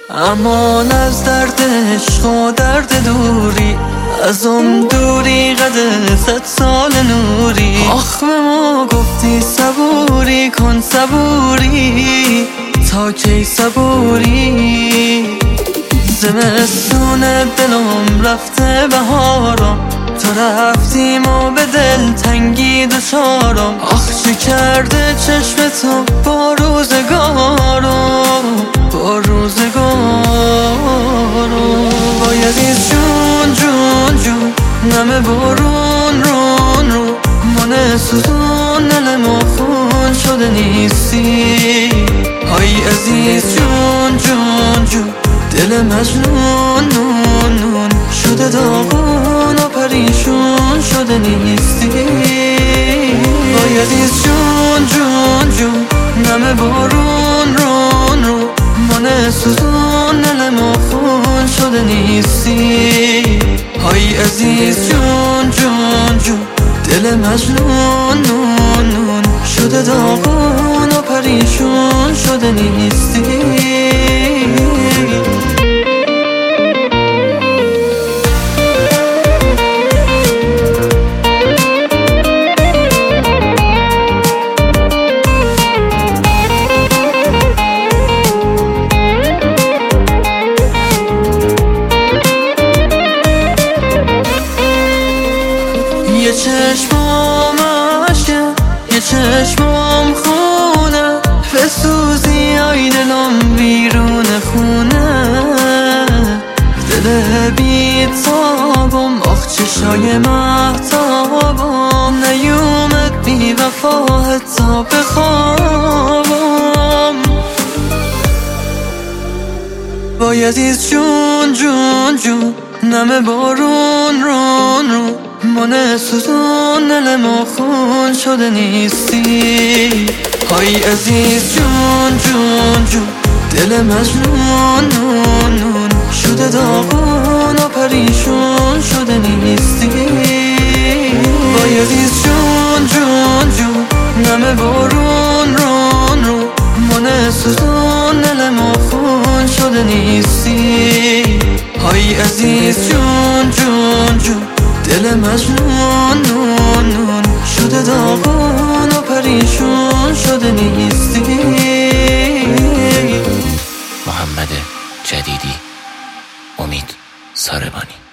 امان از درد عشق و درد دوری، از اون دوری قد 100 سال نوری. آخ به ما گفتی صبوری کن صبوری، تا کی صبوری؟ زمستون دلم رفته بهارم، تو رفتیم و به دل تنگی دچارم. آخ چه کرده چشم تو با روزگارم، با روزگارم. باید این جون جون جون نمه بارون رون رو من سوزون دلم و خون شده نیستی. های عزیز جون جون جون دل مجنون نون نون شده داغون و پریشون شده نیستی. های عزیز جون جون جون نمه بارون رون رو من سوزون دلم و خون شده نیستی. های عزیز جون جون جون دل مجنون نون نون شده داغون و پریشون شده نیستی. یه چشمام عشقه یه چشمام خونه، بسوزی آی دلم بیرون خونه. دل بیتابم آخ چشای مهتابم، نیومد بی وفا حتی بخوابم. وای عزیز جون جون جون نمه بارون رون رو من سوزون دلم و خون شده نیستی. های عزیز جون جون جون دل مجنون نون نون شده داغون و پریشون شده نیستی. های عزیز جون جون جون نمه بارون رون رو من سوزون دلم و خون شده نیستی. های عزیز جون جون جون دل مجنون نون نون شده داغون و پریشون شده نیستی. محمد جدیدی، امید ساربانی.